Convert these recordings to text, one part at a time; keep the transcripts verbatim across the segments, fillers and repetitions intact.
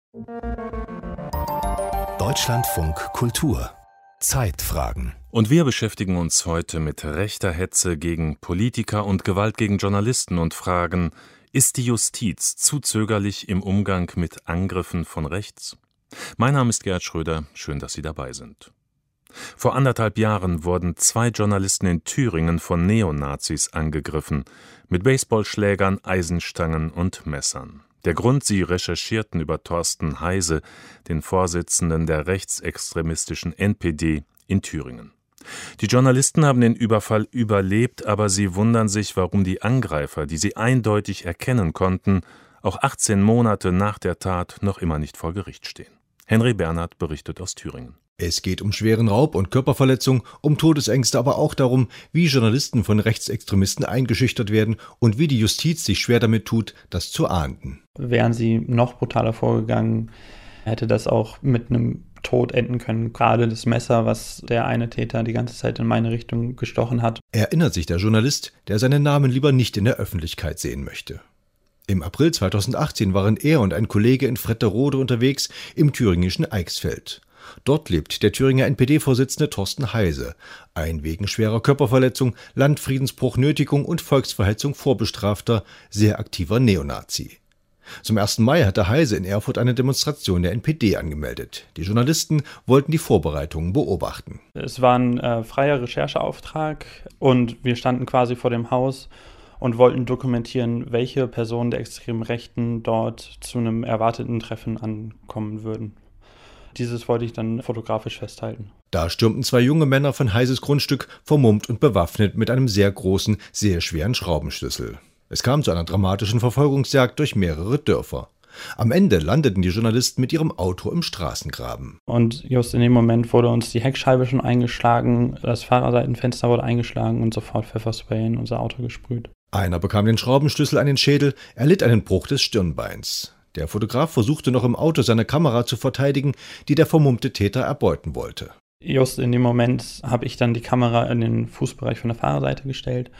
Deutschlandfunk Kultur Zeitfragen. Und wir beschäftigen uns heute mit rechter Hetze gegen Politiker und Gewalt gegen Journalisten und fragen, ist die Justiz zu zögerlich im Umgang mit Angriffen von rechts? Mein Name ist Gerd Schröder, schön, dass Sie dabei sind. Vor anderthalb Jahren wurden zwei Journalisten in Thüringen von Neonazis angegriffen, mit Baseballschlägern, Eisenstangen und Messern. Der Grund: sie recherchierten über Thorsten Heise, den Vorsitzenden der rechtsextremistischen N P D in Thüringen. Die Journalisten haben den Überfall überlebt, aber sie wundern sich, warum die Angreifer, die sie eindeutig erkennen konnten, auch achtzehn Monate nach der Tat noch immer nicht vor Gericht stehen. Henry Bernhard berichtet aus Thüringen. Es geht um schweren Raub und Körperverletzung, um Todesängste, aber auch darum, wie Journalisten von Rechtsextremisten eingeschüchtert werden und wie die Justiz sich schwer damit tut, das zu ahnden. Wären sie noch brutaler vorgegangen, hätte das auch mit einem Tod enden können. Gerade das Messer, was der eine Täter die ganze Zeit in meine Richtung gestochen hat. Erinnert sich der Journalist, der seinen Namen lieber nicht in der Öffentlichkeit sehen möchte. Im April zweitausendachtzehn waren er und ein Kollege in Fretterode unterwegs im thüringischen Eichsfeld. Dort lebt der Thüringer N P D-Vorsitzende Thorsten Heise, ein wegen schwerer Körperverletzung, Landfriedensbruch, Nötigung und Volksverhetzung vorbestrafter, sehr aktiver Neonazi. Zum ersten Mai hatte Heise in Erfurt eine Demonstration der N P D angemeldet. Die Journalisten wollten die Vorbereitungen beobachten. Es war ein äh, freier Rechercheauftrag und wir standen quasi vor dem Haus und wollten dokumentieren, welche Personen der extremen Rechten dort zu einem erwarteten Treffen ankommen würden. Dieses wollte ich dann fotografisch festhalten. Da stürmten zwei junge Männer von Heises Grundstück, vermummt und bewaffnet mit einem sehr großen, sehr schweren Schraubenschlüssel. Es kam zu einer dramatischen Verfolgungsjagd durch mehrere Dörfer. Am Ende landeten die Journalisten mit ihrem Auto im Straßengraben. Und just in dem Moment wurde uns die Heckscheibe schon eingeschlagen, das Fahrerseitenfenster wurde eingeschlagen und sofort Pfefferspray in unser Auto gesprüht. Einer bekam den Schraubenschlüssel an den Schädel, erlitt einen Bruch des Stirnbeins. Der Fotograf versuchte noch im Auto seine Kamera zu verteidigen, die der vermummte Täter erbeuten wollte. Just in dem Moment habe ich dann die Kamera in den Fußbereich von der Fahrerseite gestellt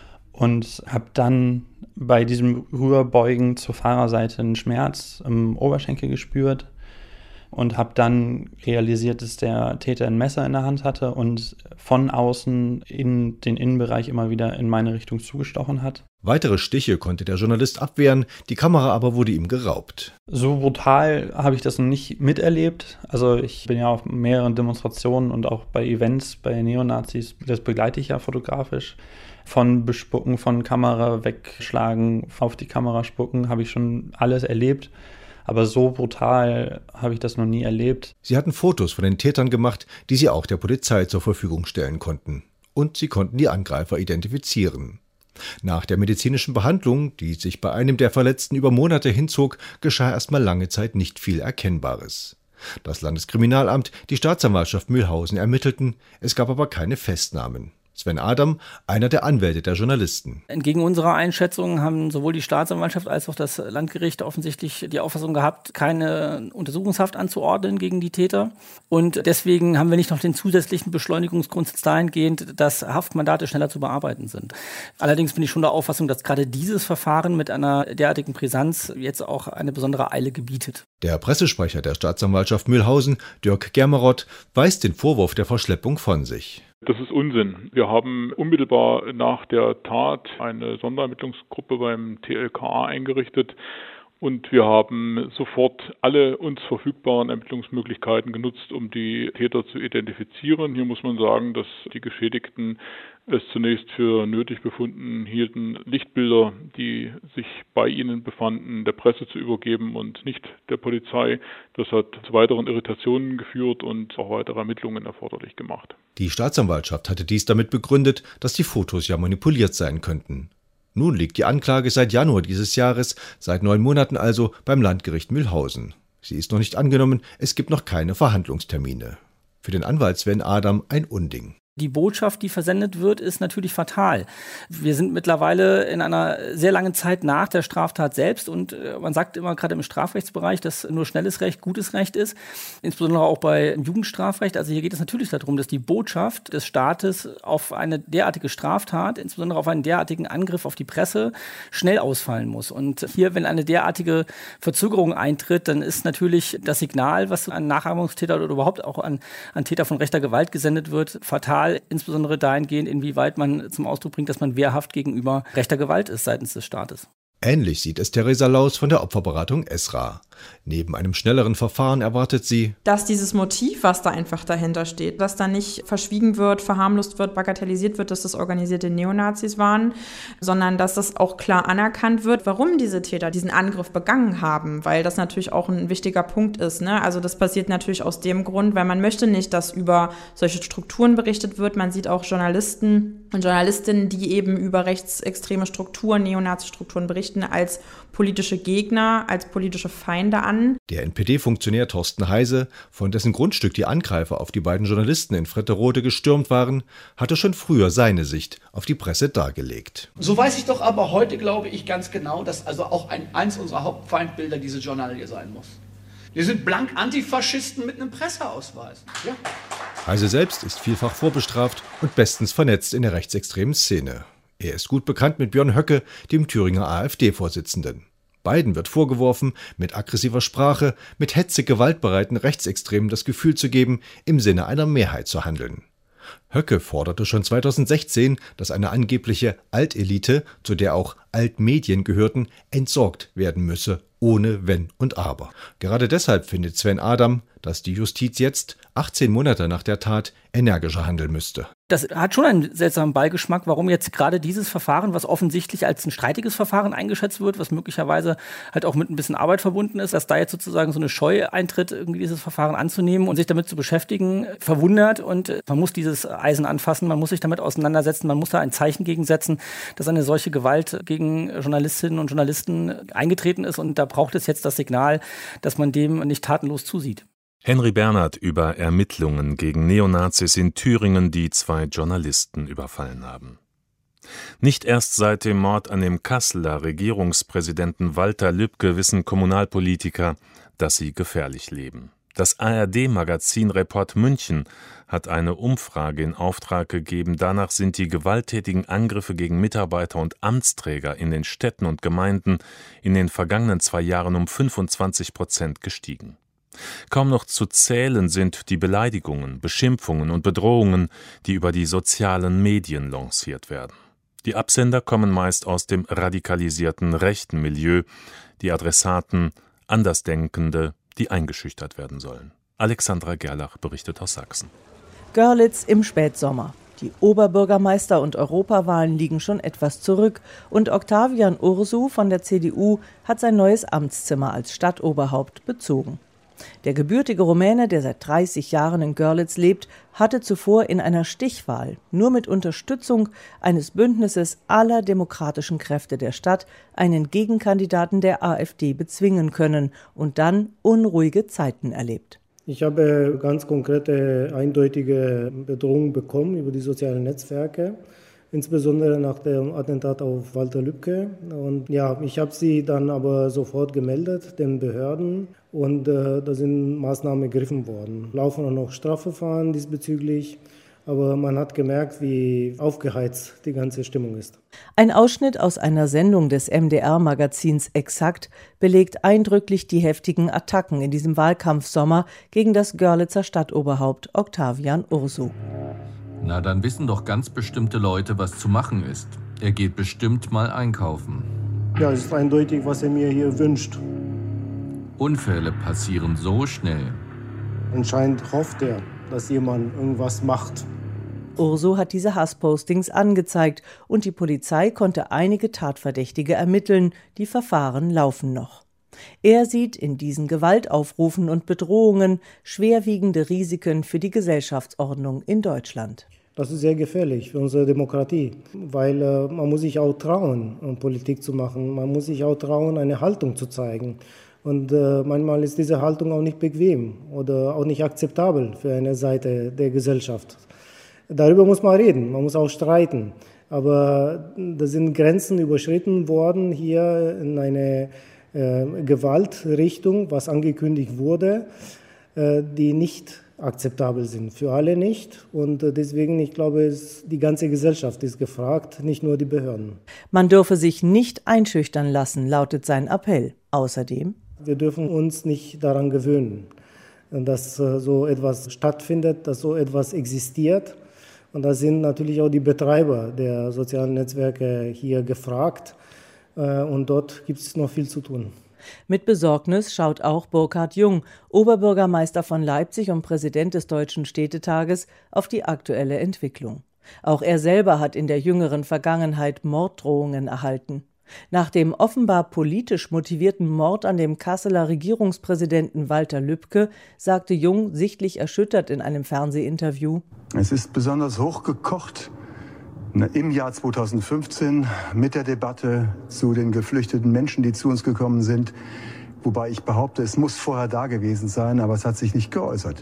und habe dann bei diesem Rüberbeugen zur Fahrerseite einen Schmerz im Oberschenkel gespürt und habe dann realisiert, dass der Täter ein Messer in der Hand hatte und von außen in den Innenbereich immer wieder in meine Richtung zugestochen hat. Weitere Stiche konnte der Journalist abwehren, die Kamera aber wurde ihm geraubt. So brutal habe ich das noch nicht miterlebt. Also ich bin ja auf mehreren Demonstrationen und auch bei Events bei Neonazis, das begleite ich ja fotografisch. Von Bespucken, von Kamera wegschlagen, auf die Kamera spucken, habe ich schon alles erlebt. Aber so brutal habe ich das noch nie erlebt. Sie hatten Fotos von den Tätern gemacht, die sie auch der Polizei zur Verfügung stellen konnten. Und sie konnten die Angreifer identifizieren. Nach der medizinischen Behandlung, die sich bei einem der Verletzten über Monate hinzog, geschah erstmal lange Zeit nicht viel Erkennbares. Das Landeskriminalamt, die Staatsanwaltschaft Mühlhausen ermittelten, es gab aber keine Festnahmen. Sven Adam, einer der Anwälte der Journalisten. Entgegen unserer Einschätzung haben sowohl die Staatsanwaltschaft als auch das Landgericht offensichtlich die Auffassung gehabt, keine Untersuchungshaft anzuordnen gegen die Täter. Und deswegen haben wir nicht noch den zusätzlichen Beschleunigungsgrundsatz dahingehend, dass Haftmandate schneller zu bearbeiten sind. Allerdings bin ich schon der Auffassung, dass gerade dieses Verfahren mit einer derartigen Brisanz jetzt auch eine besondere Eile gebietet. Der Pressesprecher der Staatsanwaltschaft Mühlhausen, Dirk Germeroth, weist den Vorwurf der Verschleppung von sich. Das ist Unsinn. Wir haben unmittelbar nach der Tat eine Sonderermittlungsgruppe beim T L K A eingerichtet und wir haben sofort alle uns verfügbaren Ermittlungsmöglichkeiten genutzt, um die Täter zu identifizieren. Hier muss man sagen, dass die Geschädigten es zunächst für nötig befunden hielten, Lichtbilder, die sich bei ihnen befanden, der Presse zu übergeben und nicht der Polizei. Das hat zu weiteren Irritationen geführt und auch weitere Ermittlungen erforderlich gemacht. Die Staatsanwaltschaft hatte dies damit begründet, dass die Fotos ja manipuliert sein könnten. Nun liegt die Anklage seit Januar dieses Jahres, seit neun Monaten also, beim Landgericht Mühlhausen. Sie ist noch nicht angenommen, es gibt noch keine Verhandlungstermine. Für den Anwalt Sven Adam ein Unding. Die Botschaft, die versendet wird, ist natürlich fatal. Wir sind mittlerweile in einer sehr langen Zeit nach der Straftat selbst und man sagt immer gerade im Strafrechtsbereich, dass nur schnelles Recht gutes Recht ist, insbesondere auch bei Jugendstrafrecht. Also hier geht es natürlich darum, dass die Botschaft des Staates auf eine derartige Straftat, insbesondere auf einen derartigen Angriff auf die Presse, schnell ausfallen muss. Und hier, wenn eine derartige Verzögerung eintritt, dann ist natürlich das Signal, was an Nachahmungstäter oder überhaupt auch an, an Täter von rechter Gewalt gesendet wird, fatal. Insbesondere dahingehend, inwieweit man zum Ausdruck bringt, dass man wehrhaft gegenüber rechter Gewalt ist seitens des Staates. Ähnlich sieht es Theresa Laus von der Opferberatung Esra. Neben einem schnelleren Verfahren erwartet sie, dass dieses Motiv, was da einfach dahinter steht, dass da nicht verschwiegen wird, verharmlost wird, bagatellisiert wird, dass das organisierte Neonazis waren, sondern dass das auch klar anerkannt wird, warum diese Täter diesen Angriff begangen haben, weil das natürlich auch ein wichtiger Punkt ist, ne? Also das passiert natürlich aus dem Grund, weil man möchte nicht, dass über solche Strukturen berichtet wird. Man sieht auch Journalisten und Journalistinnen, die eben über rechtsextreme Strukturen, Neonazi-Strukturen berichten, als politische Gegner, als politische Feinde an. Der N P D-Funktionär Thorsten Heise, von dessen Grundstück die Angreifer auf die beiden Journalisten in Fretterode gestürmt waren, hatte schon früher seine Sicht auf die Presse dargelegt. So weiß ich doch aber heute, glaube ich, ganz genau, dass also auch ein, eins unserer Hauptfeindbilder diese Journalie sein muss. Wir sind blank Antifaschisten mit einem Presseausweis. Ja. Heise selbst ist vielfach vorbestraft und bestens vernetzt in der rechtsextremen Szene. Er ist gut bekannt mit Björn Höcke, dem Thüringer AfD-Vorsitzenden. Beiden wird vorgeworfen, mit aggressiver Sprache, mit hetzig gewaltbereiten Rechtsextremen das Gefühl zu geben, im Sinne einer Mehrheit zu handeln. Höcke forderte schon zweitausendsechzehn, dass eine angebliche Altelite, zu der auch Altmedien gehörten, entsorgt werden müsse, ohne Wenn und Aber. Gerade deshalb findet Sven Adam, dass die Justiz jetzt, achtzehn Monate nach der Tat, energischer handeln müsste. Das hat schon einen seltsamen Beigeschmack, warum jetzt gerade dieses Verfahren, was offensichtlich als ein streitiges Verfahren eingeschätzt wird, was möglicherweise halt auch mit ein bisschen Arbeit verbunden ist, dass da jetzt sozusagen so eine Scheu eintritt, irgendwie dieses Verfahren anzunehmen und sich damit zu beschäftigen, verwundert. Und man muss dieses Eisen anfassen, man muss sich damit auseinandersetzen, man muss da ein Zeichen gegensetzen, dass eine solche Gewalt gegen Journalistinnen und Journalisten eingetreten ist. Und da braucht es jetzt das Signal, dass man dem nicht tatenlos zusieht. Henry Bernhard über Ermittlungen gegen Neonazis in Thüringen, die zwei Journalisten überfallen haben. Nicht erst seit dem Mord an dem Kasseler Regierungspräsidenten Walter Lübcke wissen Kommunalpolitiker, dass sie gefährlich leben. Das A R D-Magazin Report München hat eine Umfrage in Auftrag gegeben. Danach sind die gewalttätigen Angriffe gegen Mitarbeiter und Amtsträger in den Städten und Gemeinden in den vergangenen zwei Jahren um fünfundzwanzig Prozent gestiegen. Kaum noch zu zählen sind die Beleidigungen, Beschimpfungen und Bedrohungen, die über die sozialen Medien lanciert werden. Die Absender kommen meist aus dem radikalisierten rechten Milieu, die Adressaten Andersdenkende, die eingeschüchtert werden sollen. Alexandra Gerlach berichtet aus Sachsen. Görlitz im Spätsommer. Die Oberbürgermeister- und Europawahlen liegen schon etwas zurück und Octavian Ursu von der C D U hat sein neues Amtszimmer als Stadtoberhaupt bezogen. Der gebürtige Rumäne, der seit dreißig Jahren in Görlitz lebt, hatte zuvor in einer Stichwahl nur mit Unterstützung eines Bündnisses aller demokratischen Kräfte der Stadt einen Gegenkandidaten der AfD bezwingen können und dann unruhige Zeiten erlebt. Ich habe ganz konkrete, eindeutige Bedrohungen bekommen über die sozialen Netzwerke, insbesondere nach dem Attentat auf Walter Lübcke. Und ja, ich habe sie dann aber sofort gemeldet, den Behörden, und äh, da sind Maßnahmen ergriffen worden. Laufen auch noch Strafverfahren diesbezüglich, aber man hat gemerkt, wie aufgeheizt die ganze Stimmung ist. Ein Ausschnitt aus einer Sendung des M D R-Magazins Exakt belegt eindrücklich die heftigen Attacken in diesem Wahlkampfsommer gegen das Görlitzer Stadtoberhaupt Octavian Ursu. Na, dann wissen doch ganz bestimmte Leute, was zu machen ist. Er geht bestimmt mal einkaufen. Ja, es ist eindeutig, was er mir hier wünscht. Unfälle passieren so schnell. Anscheinend hofft er, dass jemand irgendwas macht. Ursu hat diese Hasspostings angezeigt und die Polizei konnte einige Tatverdächtige ermitteln. Die Verfahren laufen noch. Er sieht in diesen Gewaltaufrufen und Bedrohungen schwerwiegende Risiken für die Gesellschaftsordnung in Deutschland. Das ist sehr gefährlich für unsere Demokratie, weil äh, man muss sich auch trauen, Politik zu machen. Man muss sich auch trauen, eine Haltung zu zeigen. Und äh, manchmal ist diese Haltung auch nicht bequem oder auch nicht akzeptabel für eine Seite der Gesellschaft. Darüber muss man reden, man muss auch streiten. Aber da sind Grenzen überschritten worden hier in eine äh, Gewaltrichtung, was angekündigt wurde, äh, die nicht akzeptabel sind, für alle nicht. Und äh, deswegen, ich glaube, es, die ganze Gesellschaft ist gefragt, nicht nur die Behörden. Man dürfe sich nicht einschüchtern lassen, lautet sein Appell. Außerdem: Wir dürfen uns nicht daran gewöhnen, dass äh, so etwas stattfindet, dass so etwas existiert. Und da sind natürlich auch die Betreiber der sozialen Netzwerke hier gefragt. Und dort gibt es noch viel zu tun. Mit Besorgnis schaut auch Burkhard Jung, Oberbürgermeister von Leipzig und Präsident des Deutschen Städtetages, auf die aktuelle Entwicklung. Auch er selber hat in der jüngeren Vergangenheit Morddrohungen erhalten. Nach dem offenbar politisch motivierten Mord an dem Kasseler Regierungspräsidenten Walter Lübcke sagte Jung sichtlich erschüttert in einem Fernsehinterview: Es ist besonders hochgekocht im Jahr zweitausendfünfzehn mit der Debatte zu den geflüchteten Menschen, die zu uns gekommen sind. Wobei ich behaupte, es muss vorher da gewesen sein, aber es hat sich nicht geäußert.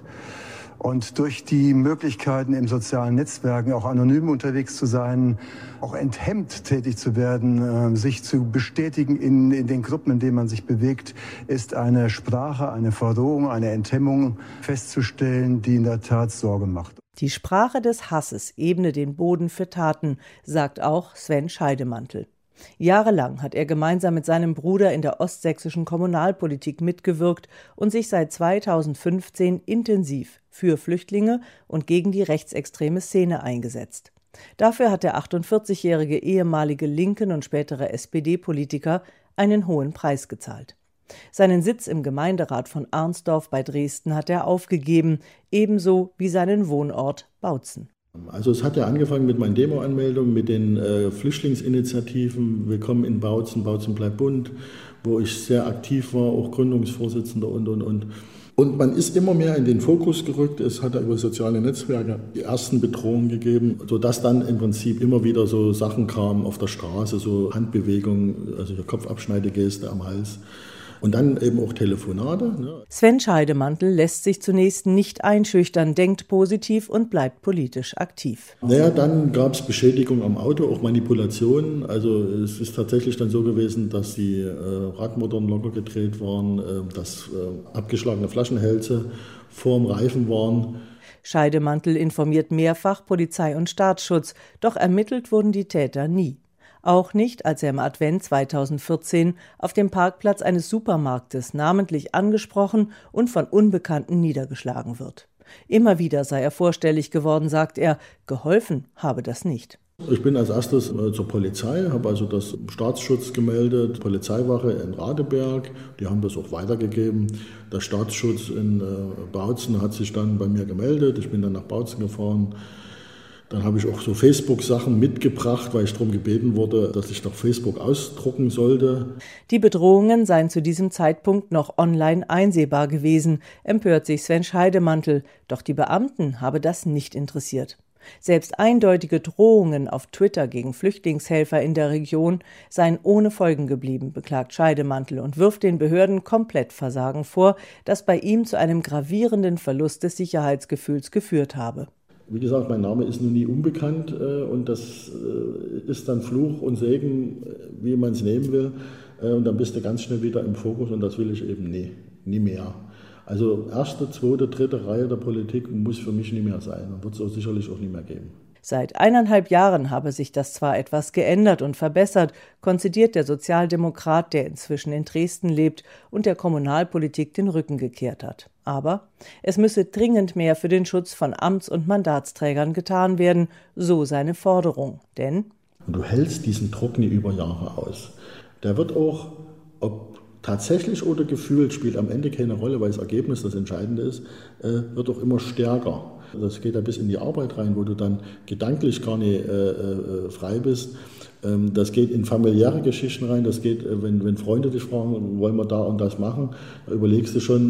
Und durch die Möglichkeiten im sozialen Netzwerken auch anonym unterwegs zu sein, auch enthemmt tätig zu werden, äh, sich zu bestätigen in, in den Gruppen, in denen man sich bewegt, ist eine Sprache, eine Verdrohung, eine Enthemmung festzustellen, die in der Tat Sorge macht. Die Sprache des Hasses ebne den Boden für Taten, sagt auch Sven Scheidemantel. Jahrelang hat er gemeinsam mit seinem Bruder in der ostsächsischen Kommunalpolitik mitgewirkt und sich seit zweitausendfünfzehn intensiv für Flüchtlinge und gegen die rechtsextreme Szene eingesetzt. Dafür hat der achtundvierzigjährige ehemalige Linken und spätere S P D-Politiker einen hohen Preis gezahlt. Seinen Sitz im Gemeinderat von Arnsdorf bei Dresden hat er aufgegeben, ebenso wie seinen Wohnort Bautzen. Also es hat ja angefangen mit meinen Demo-Anmeldungen, mit den äh, Flüchtlingsinitiativen Willkommen in Bautzen, Bautzen bleibt bunt, wo ich sehr aktiv war, auch Gründungsvorsitzender und, und, und. Und man ist immer mehr in den Fokus gerückt. Es hat ja über soziale Netzwerke die ersten Bedrohungen gegeben, sodass dann im Prinzip immer wieder so Sachen kamen auf der Straße, so Handbewegungen, also Kopfabschneidegeste am Hals. Und dann eben auch Telefonate. Ne? Sven Scheidemantel lässt sich zunächst nicht einschüchtern, denkt positiv und bleibt politisch aktiv. Naja, dann gab es Beschädigung am Auto, auch Manipulationen. Also es ist tatsächlich dann so gewesen, dass die äh, Radmotoren locker gedreht waren, äh, dass äh, abgeschlagene Flaschenhälse vorm Reifen waren. Scheidemantel informiert mehrfach Polizei und Staatsschutz, doch ermittelt wurden die Täter nie. Auch nicht, als er im Advent zweitausendvierzehn auf dem Parkplatz eines Supermarktes namentlich angesprochen und von Unbekannten niedergeschlagen wird. Immer wieder sei er vorstellig geworden, sagt er, geholfen habe das nicht. Ich bin als erstes äh, zur Polizei, habe also das Staatsschutz gemeldet, Polizeiwache in Radeberg, die haben das auch weitergegeben. Der Staatsschutz in äh, Bautzen hat sich dann bei mir gemeldet, ich bin dann nach Bautzen gefahren. Dann habe ich auch so Facebook-Sachen mitgebracht, weil ich darum gebeten wurde, dass ich doch Facebook ausdrucken sollte. Die Bedrohungen seien zu diesem Zeitpunkt noch online einsehbar gewesen, empört sich Sven Scheidemantel. Doch die Beamten habe das nicht interessiert. Selbst eindeutige Drohungen auf Twitter gegen Flüchtlingshelfer in der Region seien ohne Folgen geblieben, beklagt Scheidemantel und wirft den Behörden Komplettversagen vor, das bei ihm zu einem gravierenden Verlust des Sicherheitsgefühls geführt habe. Wie gesagt, mein Name ist nun nie unbekannt äh, und das äh, ist dann Fluch und Segen, wie man es nehmen will. Äh, und dann bist du ganz schnell wieder im Fokus und das will ich eben nie, nie mehr. Also erste, zweite, dritte Reihe der Politik muss für mich nie mehr sein und wird es auch sicherlich auch nie mehr geben. Seit eineinhalb Jahren habe sich das zwar etwas geändert und verbessert, konzidiert der Sozialdemokrat, der inzwischen in Dresden lebt und der Kommunalpolitik den Rücken gekehrt hat. Aber es müsse dringend mehr für den Schutz von Amts- und Mandatsträgern getan werden, so seine Forderung. Denn du hältst diesen Druck nie über Jahre aus. Der wird auch, ob tatsächlich oder gefühlt, spielt am Ende keine Rolle, weil das Ergebnis das Entscheidende ist, wird auch immer stärker. Das geht ja bis in die Arbeit rein, wo du dann gedanklich gar nicht äh, äh, frei bist. Ähm, das geht in familiäre Geschichten rein, das geht, äh, wenn, wenn Freunde dich fragen, wollen wir da und das machen, da überlegst du schon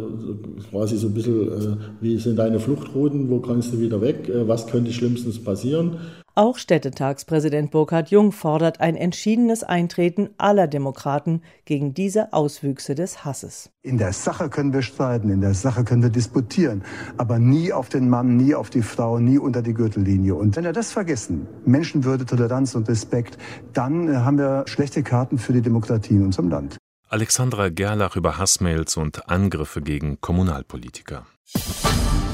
äh, quasi so ein bisschen, äh, wie sind deine Fluchtrouten, wo kannst du wieder weg, äh, was könnte schlimmstens passieren. Auch Städtetagspräsident Burkhard Jung fordert ein entschiedenes Eintreten aller Demokraten gegen diese Auswüchse des Hasses. In der Sache können wir streiten, in der Sache können wir disputieren, aber nie auf den Mann, nie auf die Frau, nie unter die Gürtellinie. Und wenn wir das vergessen, Menschenwürde, Toleranz und Respekt, dann haben wir schlechte Karten für die Demokratie in unserem Land. Alexandra Gerlach über Hassmails und Angriffe gegen Kommunalpolitiker.